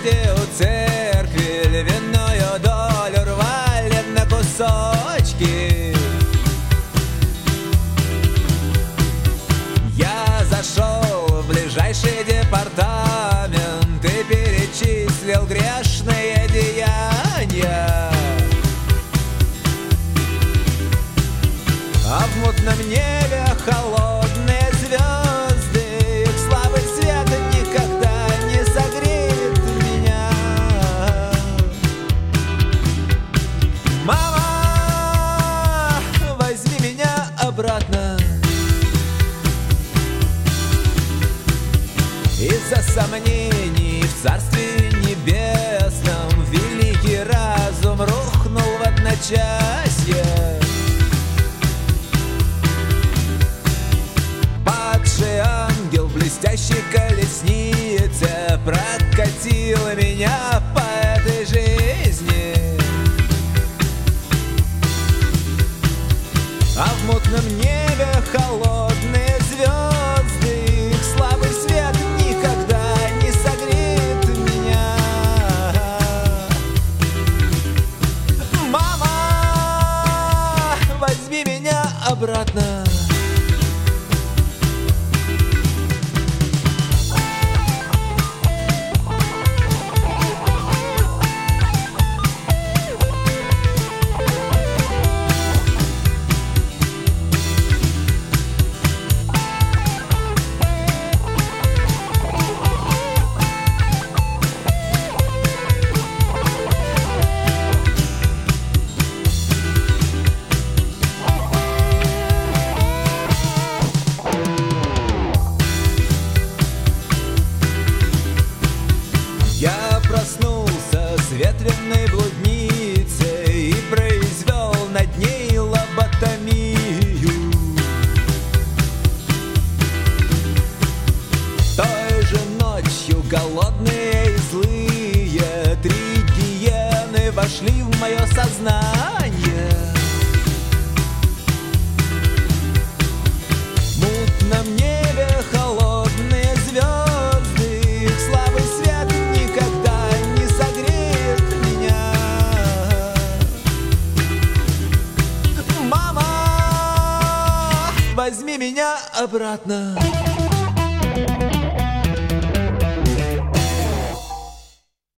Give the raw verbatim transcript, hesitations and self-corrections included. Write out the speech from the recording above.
площади у церкви львиную долю рвали на кусочки. Я зашел в ближайший департамент и перечислил грешные деяния. А в мутном небе холодные звезды, их слабый свет никогда не согреет меня. Мама, возьми меня обратно. Из-за сомнений в Царстве Небесном великий разум рухнул в одночасье. Падший ангел в блестящей колеснице прокатил меня по этой жизни. А в мутном небе холодные звезды, их слабый свет никогда не согреет меня. Мама, возьми меня обратно. Я проснулся с ветреной блудницей и произвел над ней лоботомию. Той же ночью голодные и злые три гиены вошли в мое сознание. В мутном небе холодные звезды, их слабый свет никогда не согреет меня. Мама, возьми меня обратно.